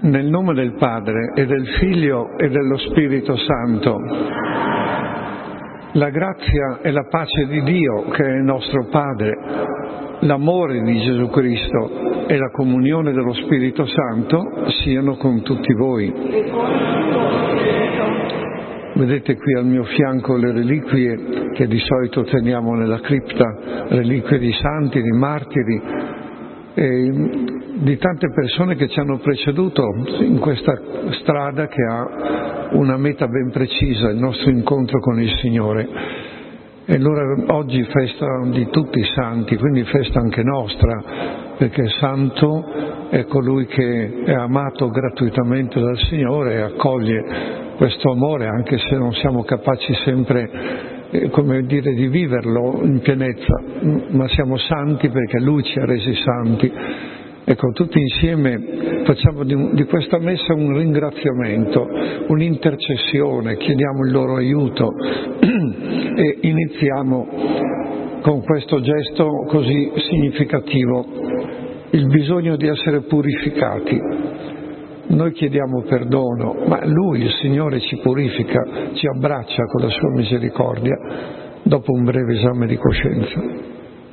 Nel nome del Padre e del Figlio e dello Spirito Santo. La grazia e la pace di Dio, che è il nostro Padre, l'amore di Gesù Cristo e la comunione dello Spirito Santo siano con tutti voi. Vedete qui al mio fianco le reliquie che di solito teniamo nella cripta, reliquie di santi, di martiri e di tante persone che ci hanno preceduto in questa strada che ha una meta ben precisa, il nostro incontro con il Signore. E allora oggi festa di tutti i santi, quindi festa anche nostra, perché santo è colui che è amato gratuitamente dal Signore e accoglie questo amore, anche se non siamo capaci sempre di viverlo in pienezza, ma siamo santi perché Lui ci ha resi santi. Ecco, tutti insieme facciamo di questa messa un ringraziamento, un'intercessione, chiediamo il loro aiuto e iniziamo con questo gesto così significativo, il bisogno di essere purificati. Noi chiediamo perdono, ma Lui, il Signore, ci purifica, ci abbraccia con la sua misericordia dopo un breve esame di coscienza.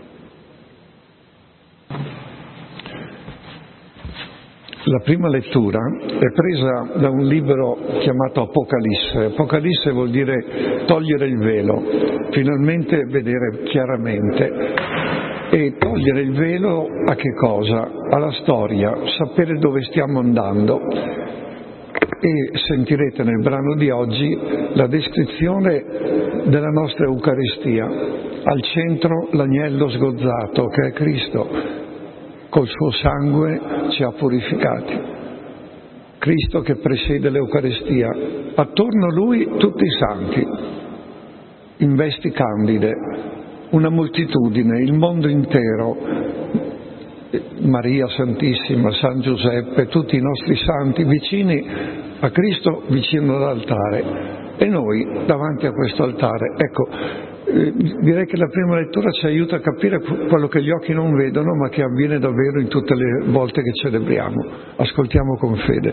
La prima lettura è presa da un libro chiamato Apocalisse. Apocalisse vuol dire togliere il velo, finalmente vedere chiaramente. E togliere il velo a che cosa? Alla storia, sapere dove stiamo andando. E sentirete nel brano di oggi la descrizione della nostra Eucaristia. Al centro l'agnello sgozzato, che è Cristo. Col suo sangue ci ha purificati. Cristo che presiede l'Eucaristia. Attorno a Lui tutti i santi, in vesti candide, una moltitudine, il mondo intero, Maria Santissima, San Giuseppe, tutti i nostri santi vicini a Cristo, vicino all'altare, e noi davanti a questo altare. Ecco, direi che la prima lettura ci aiuta a capire quello che gli occhi non vedono, ma che avviene davvero in tutte le volte che celebriamo. Ascoltiamo con fede.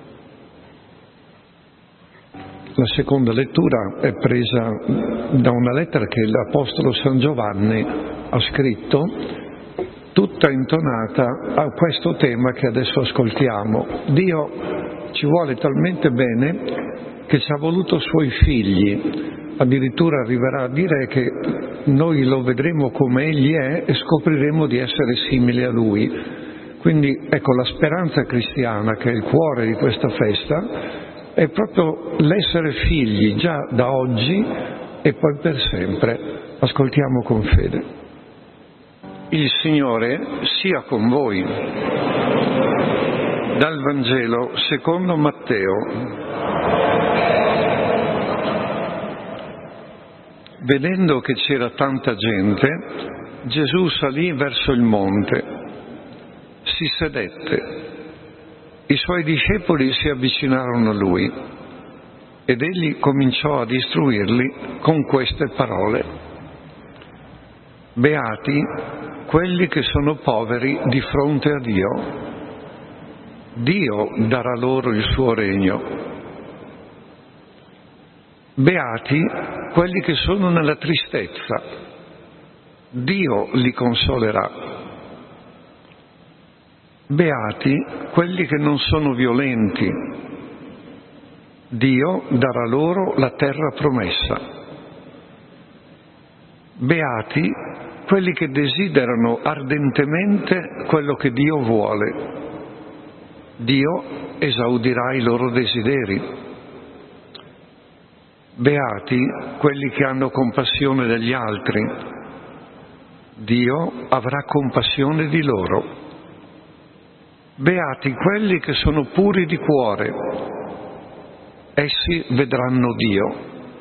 La seconda lettura è presa da una lettera che l'Apostolo San Giovanni ha scritto, tutta intonata a questo tema che adesso ascoltiamo. Dio ci vuole talmente bene che ci ha voluto suoi figli. Addirittura arriverà a dire che noi lo vedremo come Egli è e scopriremo di essere simili a Lui. Quindi ecco, la speranza cristiana, che è il cuore di questa festa, è proprio l'essere figli già da oggi e poi per sempre. Ascoltiamo con fede. Il Signore sia con voi. Dal Vangelo secondo Matteo. Vedendo che c'era tanta gente, Gesù salì verso il monte, si sedette. I suoi discepoli si avvicinarono a Lui ed Egli cominciò ad istruirli con queste parole. Beati quelli che sono poveri di fronte a Dio. Dio darà loro il suo regno. Beati quelli che sono nella tristezza, Dio li consolerà. Beati quelli che non sono violenti, Dio darà loro la terra promessa. Beati quelli che desiderano ardentemente quello che Dio vuole, Dio esaudirà i loro desideri. Beati quelli che hanno compassione degli altri, Dio avrà compassione di loro. Beati quelli che sono puri di cuore, essi vedranno Dio.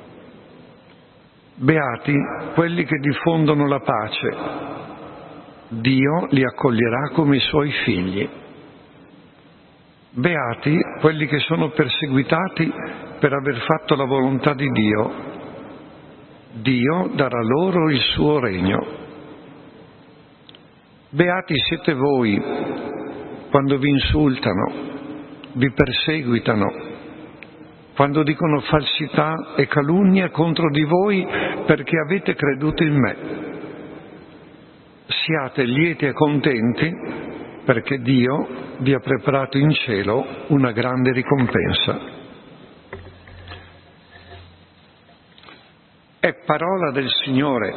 Beati quelli che diffondono la pace, Dio li accoglierà come i suoi figli. Beati quelli che sono perseguitati per aver fatto la volontà di Dio, Dio darà loro il suo regno. Beati siete voi quando vi insultano, vi perseguitano, quando dicono falsità e calunnia contro di voi perché avete creduto in me. Siate lieti e contenti perché Dio vi ha preparato in cielo una grande ricompensa. È parola del Signore.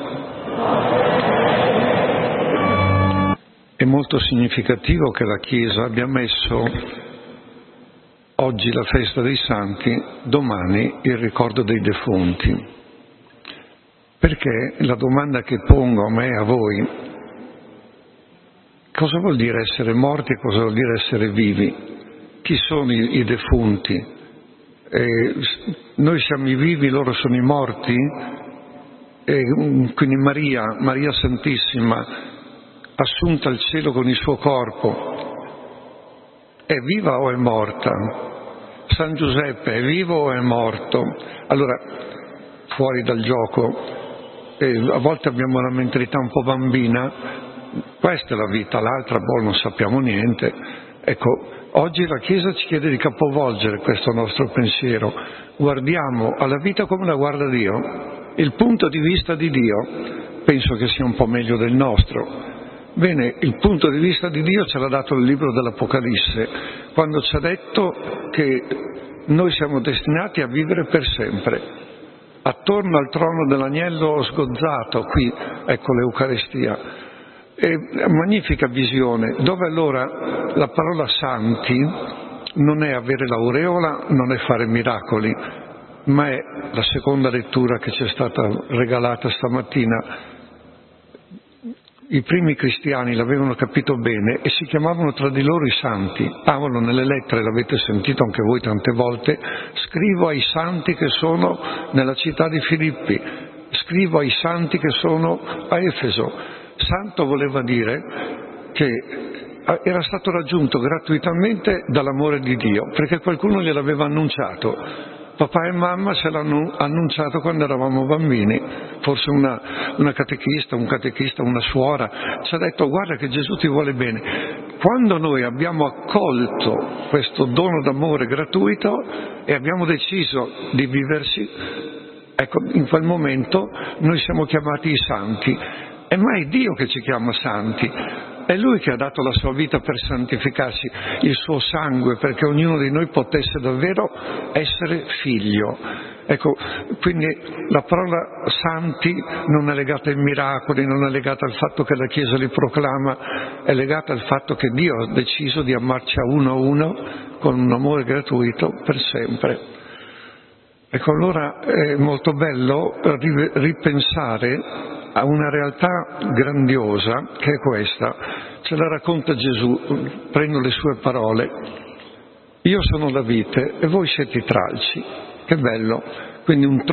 È molto significativo che la Chiesa abbia messo oggi la festa dei santi, domani il ricordo dei defunti. Perché la domanda che pongo a me e a voi: cosa vuol dire essere morti e cosa vuol dire essere vivi? Chi sono i defunti? Noi siamo i vivi, loro sono i morti? Quindi Maria Santissima, assunta al cielo con il suo corpo, è viva o è morta? San Giuseppe è vivo o è morto? Allora, fuori dal gioco, a volte abbiamo una mentalità un po' bambina, questa è la vita, l'altra non sappiamo niente. Ecco, oggi la Chiesa ci chiede di capovolgere questo nostro pensiero. Guardiamo alla vita come la guarda Dio. Il punto di vista di Dio penso che sia un po' meglio del nostro. Bene, il punto di vista di Dio ce l'ha dato il libro dell'Apocalisse, quando ci ha detto che noi siamo destinati a vivere per sempre, attorno al trono dell'agnello sgozzato, qui, ecco l'Eucaristia. È una magnifica visione, dove allora la parola santi non è avere l'aureola, non è fare miracoli, ma è la seconda lettura che ci è stata regalata stamattina. I primi cristiani l'avevano capito bene e si chiamavano tra di loro i santi. Paolo nelle lettere, l'avete sentito anche voi tante volte, scrivo ai santi che sono nella città di Filippi, scrivo ai santi che sono a Efeso. Santo voleva dire che era stato raggiunto gratuitamente dall'amore di Dio, perché qualcuno gliel'aveva annunciato. Papà e mamma ce l'hanno annunciato quando eravamo bambini, forse una catechista, un catechista, una suora, ci ha detto: guarda che Gesù ti vuole bene. Quando noi abbiamo accolto questo dono d'amore gratuito e abbiamo deciso di viverci, ecco, in quel momento noi siamo chiamati i santi. È mai Dio che ci chiama santi. È Lui che ha dato la sua vita per santificarci, il suo sangue, perché ognuno di noi potesse davvero essere figlio. Ecco, quindi la parola santi non è legata ai miracoli, non è legata al fatto che la Chiesa li proclama, è legata al fatto che Dio ha deciso di amarci a uno con un amore gratuito per sempre. Ecco, allora è molto bello ripensare a una realtà grandiosa che è questa. Ce la racconta Gesù, prendo le sue parole: io sono la vite e voi siete i tralci. Che bello! Quindi un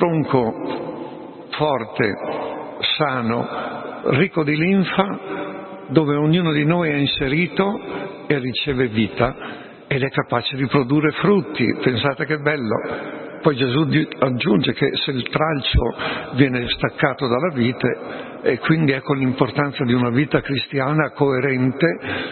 tronco forte, sano, ricco di linfa, dove ognuno di noi è inserito e riceve vita ed è capace di produrre frutti. Pensate che bello! Poi Gesù aggiunge che se il tralcio viene staccato dalla vite, e quindi ecco l'importanza di una vita cristiana coerente,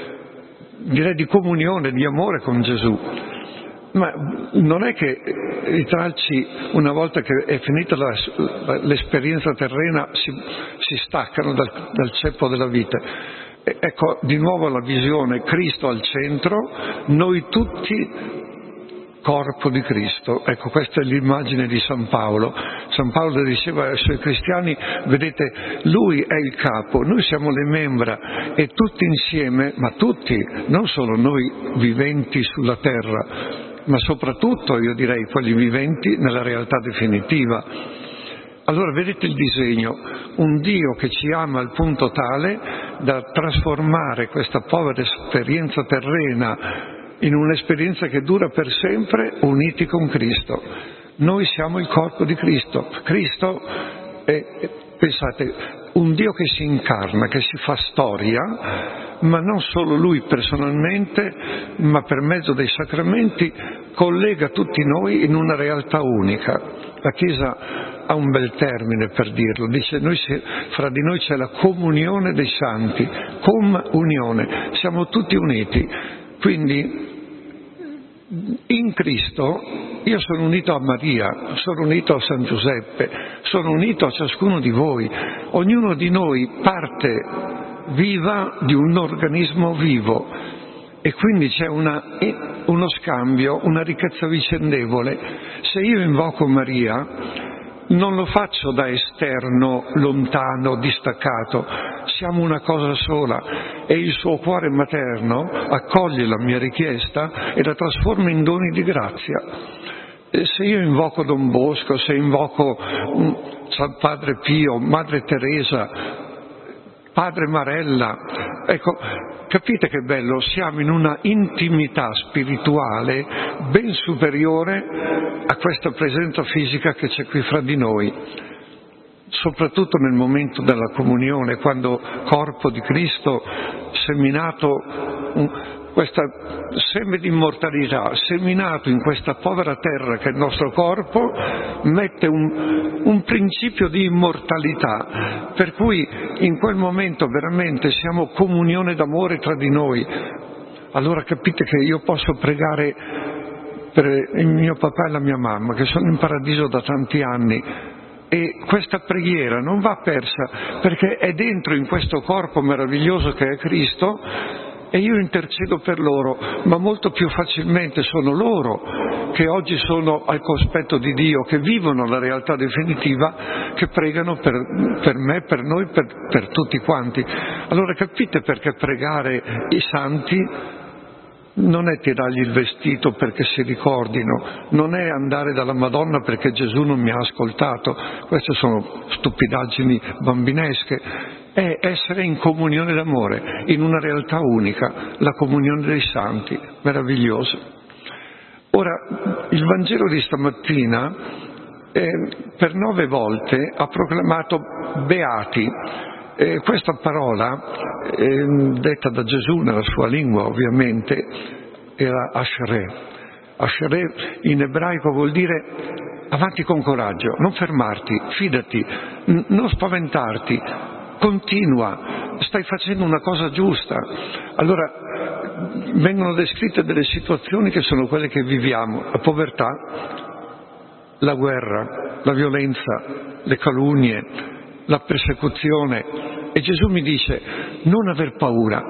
direi di comunione, di amore con Gesù. Ma non è che i tralci, una volta che è finita l'esperienza terrena, si staccano dal ceppo della vite. Ecco di nuovo la visione: Cristo al centro, noi tutti corpo di Cristo. Ecco, questa è l'immagine di San Paolo. San Paolo diceva ai suoi cristiani: vedete, lui è il capo, noi siamo le membra, e tutti insieme, ma tutti, non solo noi viventi sulla terra, ma soprattutto, io direi, quelli viventi nella realtà definitiva. Allora vedete il disegno: un Dio che ci ama al punto tale da trasformare questa povera esperienza terrena in un'esperienza che dura per sempre, uniti con Cristo. Noi siamo il corpo di Cristo. Cristo è, pensate, un Dio che si incarna, che si fa storia, ma non solo Lui personalmente, ma per mezzo dei sacramenti collega tutti noi in una realtà unica. La Chiesa ha un bel termine per dirlo, dice: fra di noi c'è la comunione dei santi, comunione, siamo tutti uniti. Quindi In Cristo io sono unito a Maria, sono unito a San Giuseppe, sono unito a ciascuno di voi. Ognuno di noi parte viva di un organismo vivo e quindi c'è uno scambio, una ricchezza vicendevole. Se io invoco Maria non lo faccio da esterno, lontano, distaccato, siamo una cosa sola e il suo cuore materno accoglie la mia richiesta e la trasforma in doni di grazia. E se io invoco Don Bosco, se invoco San Padre Pio, Madre Teresa, Padre Marella, ecco, capite che bello, siamo in una intimità spirituale ben superiore a questa presenza fisica che c'è qui fra di noi, soprattutto nel momento della comunione, quando corpo di Cristo seminato, questa seme di immortalità, seminato in questa povera terra che è il nostro corpo, mette un principio di immortalità, per cui in quel momento veramente siamo comunione d'amore tra di noi. Allora capite che io posso pregare per il mio papà e la mia mamma, che sono in paradiso da tanti anni, e questa preghiera non va persa, perché è dentro in questo corpo meraviglioso che è Cristo, e io intercedo per loro, ma molto più facilmente sono loro che oggi sono al cospetto di Dio, che vivono la realtà definitiva, che pregano per me, per noi, per tutti quanti. Allora capite perché pregare i santi non è tirargli il vestito perché si ricordino, non è andare dalla Madonna perché Gesù non mi ha ascoltato, queste sono stupidaggini bambinesche. È essere in comunione d'amore, in una realtà unica, la comunione dei santi, meraviglioso. Ora, il Vangelo di stamattina per 9 volte ha proclamato beati. Questa parola, detta da Gesù nella sua lingua ovviamente, era ashereh. Ashereh in ebraico vuol dire avanti con coraggio, non fermarti, fidati, non spaventarti, continua, stai facendo una cosa giusta. Allora vengono descritte delle situazioni che sono quelle che viviamo: la povertà, la guerra, la violenza, le calunnie, la persecuzione. E Gesù mi dice: non aver paura,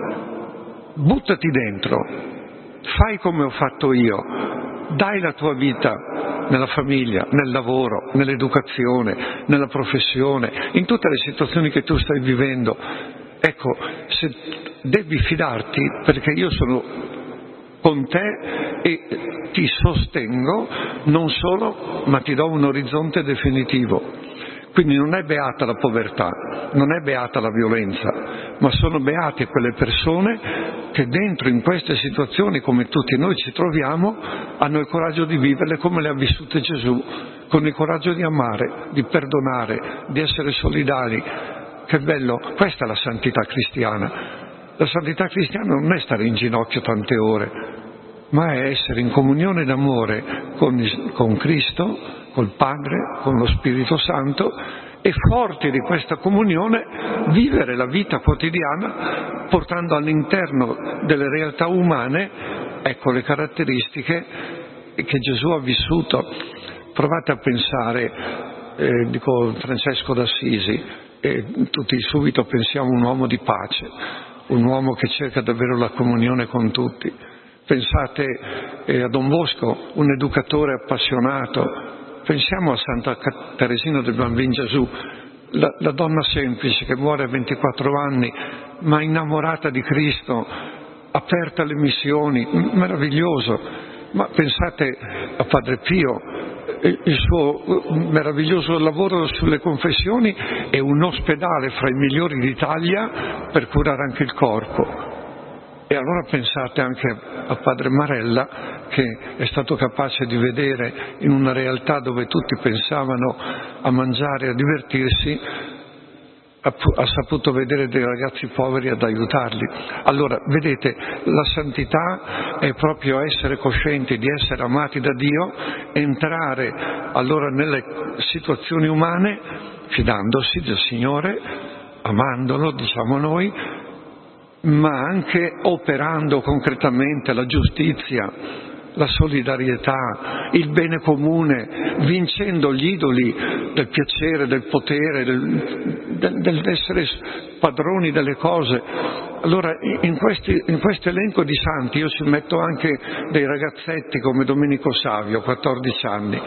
buttati dentro, fai come ho fatto io, dai la tua vita nella famiglia, nel lavoro, nell'educazione, nella professione, in tutte le situazioni che tu stai vivendo. Ecco, se devi fidarti, perché io sono con te e ti sostengo, non solo, ma ti do un orizzonte definitivo. Quindi non è beata la povertà, non è beata la violenza, ma sono beate quelle persone che dentro in queste situazioni, come tutti noi ci troviamo, hanno il coraggio di viverle come le ha vissute Gesù, con il coraggio di amare, di perdonare, di essere solidali. Che bello, questa è la santità cristiana. La santità cristiana non è stare in ginocchio tante ore, ma è essere in comunione d'amore con Cristo, col Padre, con lo Spirito Santo, e forti di questa comunione vivere la vita quotidiana portando all'interno delle realtà umane, ecco, le caratteristiche che Gesù ha vissuto. Provate a pensare, dico Francesco d'Assisi, e tutti subito pensiamo a un uomo di pace, un uomo che cerca davvero la comunione con tutti. Pensate a Don Bosco, un educatore appassionato. Pensiamo a Santa Teresina del Bambino Gesù, la donna semplice che muore a 24 anni, ma innamorata di Cristo, aperta alle missioni, meraviglioso. Ma pensate a Padre Pio, il suo meraviglioso lavoro sulle confessioni e un ospedale fra i migliori d'Italia per curare anche il corpo. E allora pensate anche a Padre Marella, che è stato capace di vedere in una realtà dove tutti pensavano a mangiare e a divertirsi, ha saputo vedere dei ragazzi poveri ad aiutarli. Allora, vedete, la santità è proprio essere coscienti di essere amati da Dio, entrare allora nelle situazioni umane fidandosi del Signore, amandolo, diciamo noi, ma anche operando concretamente la giustizia, la solidarietà, il bene comune, vincendo gli idoli del piacere, del potere, dell'essere padroni delle cose. Allora in questo elenco di santi io ci metto anche dei ragazzetti come Domenico Savio, 14 anni,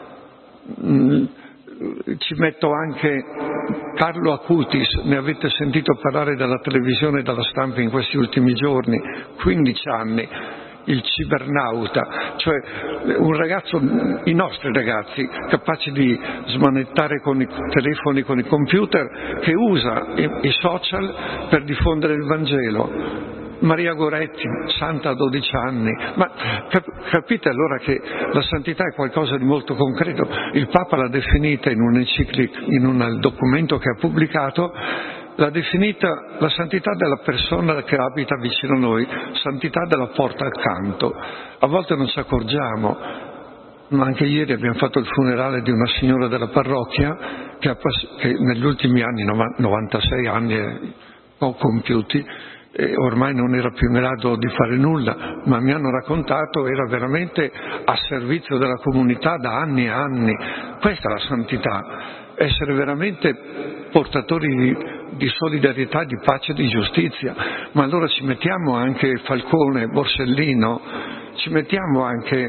ci metto anche Carlo Acutis, ne avete sentito parlare dalla televisione e dalla stampa in questi ultimi giorni, 15 anni, il cibernauta, cioè un ragazzo, i nostri ragazzi, capaci di smanettare con i telefoni, con i computer, che usa i social per diffondere il Vangelo. Maria Goretti, santa a 12 anni, ma capite allora che la santità è qualcosa di molto concreto. Il Papa l'ha definita in un'enciclica, in un documento che ha pubblicato, l'ha definita la santità della persona che abita vicino a noi, santità della porta accanto. A volte non ci accorgiamo, ma anche ieri abbiamo fatto il funerale di una signora della parrocchia che negli ultimi anni, 96 anni ho compiuti, e ormai non era più in grado di fare nulla, ma mi hanno raccontato era veramente a servizio della comunità da anni e anni. Questa è la santità, essere veramente portatori di solidarietà, di pace e di giustizia. Ma allora ci mettiamo anche Falcone, Borsellino, ci mettiamo anche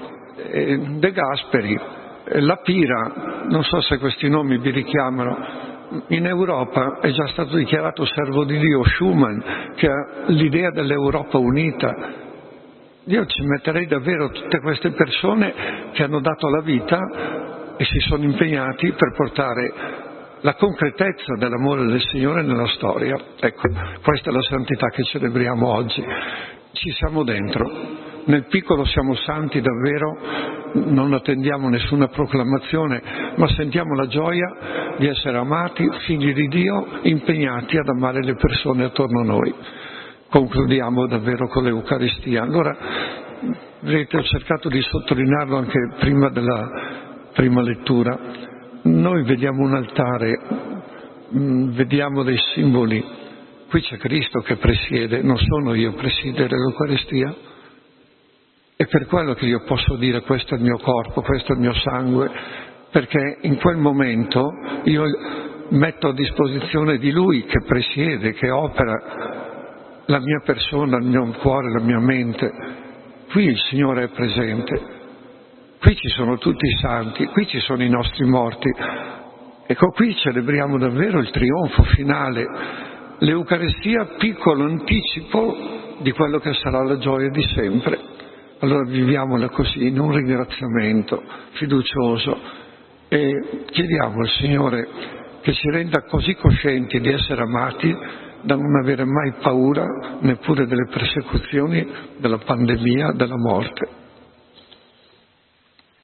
De Gasperi, La Pira, non so se questi nomi vi richiamano. In Europa è già stato dichiarato servo di Dio Schuman, che ha l'idea dell'Europa unita. Io ci metterei davvero tutte queste persone che hanno dato la vita e si sono impegnati per portare la concretezza dell'amore del Signore nella storia. Ecco, questa è la santità che celebriamo oggi. Ci siamo dentro. Nel piccolo siamo santi davvero, non attendiamo nessuna proclamazione, ma sentiamo la gioia di essere amati, figli di Dio, impegnati ad amare le persone attorno a noi. Concludiamo davvero con l'Eucaristia. Allora, vedete, ho cercato di sottolinearlo anche prima della prima lettura. Noi vediamo un altare, vediamo dei simboli. Qui c'è Cristo che presiede, non sono io a presiedere l'Eucaristia. È per quello che io posso dire questo è il mio corpo, questo è il mio sangue, perché in quel momento io metto a disposizione di Lui che presiede, che opera la mia persona, il mio cuore, la mia mente. Qui il Signore è presente, qui ci sono tutti i santi, qui ci sono i nostri morti. Ecco, qui celebriamo davvero il trionfo finale, l'Eucaristia piccolo anticipo di quello che sarà la gioia di sempre. Allora viviamola così, in un ringraziamento fiducioso, e chiediamo al Signore che ci renda così coscienti di essere amati da non avere mai paura neppure delle persecuzioni, della pandemia, della morte.